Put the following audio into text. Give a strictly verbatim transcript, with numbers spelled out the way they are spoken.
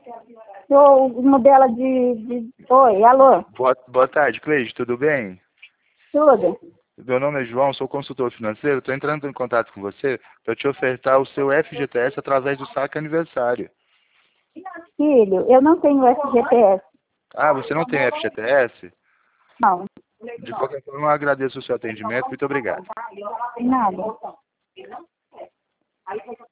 Sou uma dela de, de... Oi, alô? Boa, boa tarde, Cleide, tudo bem? Tudo? Meu nome é João, sou consultor financeiro. Estou entrando em contato com você para te ofertar o seu F G T S através do saque aniversário. Filho, eu não tenho F G T S. Ah, você não tem F G T S? Não. De qualquer forma, eu agradeço o seu atendimento. Muito obrigado. Nada.